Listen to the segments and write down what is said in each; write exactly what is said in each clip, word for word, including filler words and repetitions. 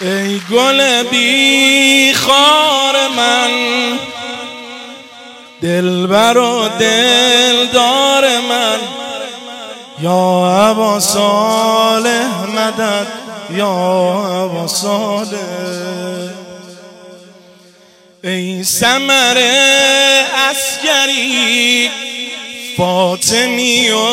ای گل بی خار من، دلبر و دلدار من، یا ابا صالح مدد، یا ابا صالح. ای ثمر عسکری، فاطمی و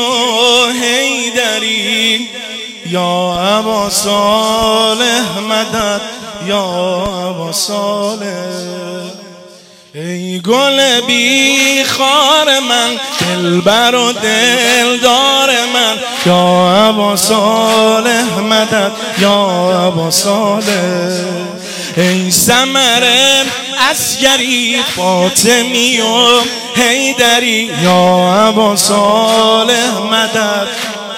حیدری، یا ابا صالح مدد، یا ابا صالح. ای گل بی خار من، دلبر و دلدار من، یا ابا صالح مدد، یا ابا صالح. ای ثمر عسکری، فاطمی و حیدری، یا ابا صالح مدد.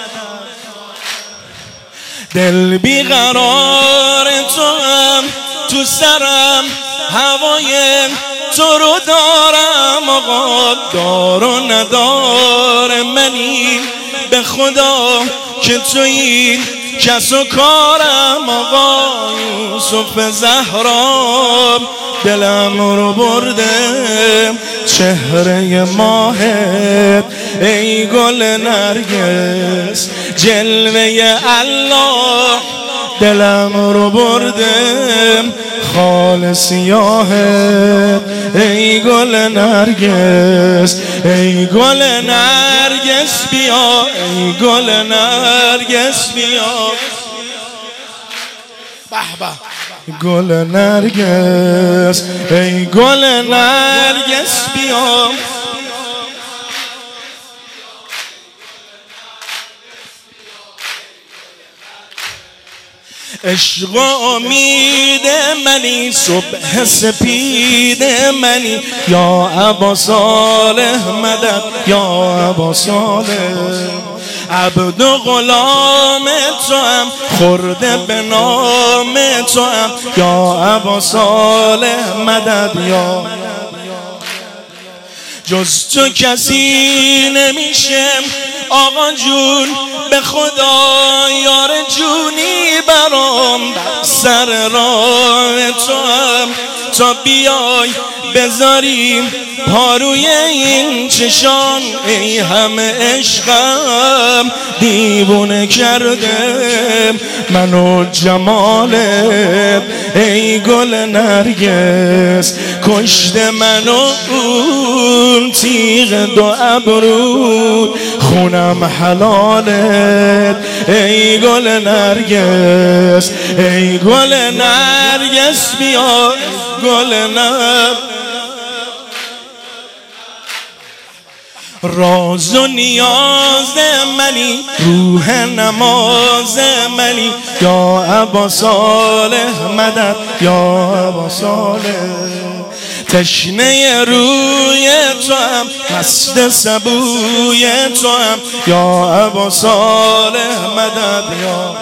دل بی قرار تو هم تو سرم، هوای تو رو دارم آقا. دار و ندار منی به خدا که تویی کس و کارم آقا. یوسف زهرا دلم رو برده، چهره ماهت ای گل نرگس، جلوه الله دلم رو برده، خال سیاهت ای گل نرگس. ای گل نرگس بیا، ای گل نرگس بیا، به به. گل نرگس، ای گل نرگس بیا. عشق و امید منی، صبح سپید منی، یا ابا صالح مدد، یا ابا صالح. عبد و غلام تو هم، خورده به نام تو هم، یا ابا صالح مدد، یا. جز تو کسی نمیشه آقا جون، به خدا یار جونی برام. سر راه تو هم تا بیای بذاریم پاروی این چشان. ای همه عشقم دیوونه کرده منو جمالت، ای گل نرگس کشته منو اون تیغ دو ابرو، خونم حلالت ای گل نرگس. ای گل نرگس بیا، گل نرگس. راز و نیاز منی، روح نماز منی، یا ابا صالح مدد، یا ابا صالح. تشنه روی تو هم، مست سبوی تو هم، یا ابا صالح مدد، یا.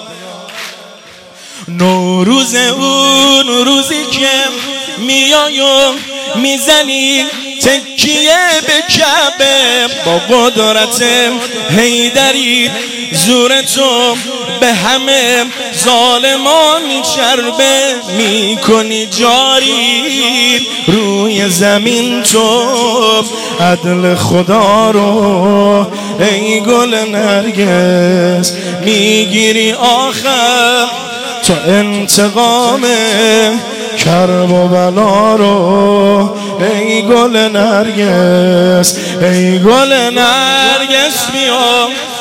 نوروز اون روزی که میای و میزنی تکیه به کعبه، با قدرت حیدری زور تو به همه ظالمان میچربه، میکنی جاری روی زمین تو عدل خدا رو، ای گل نرگس میگیری آخر تو انتقام کرب و بلا رو، ای گل نرگس. ای گل نرگس بیا.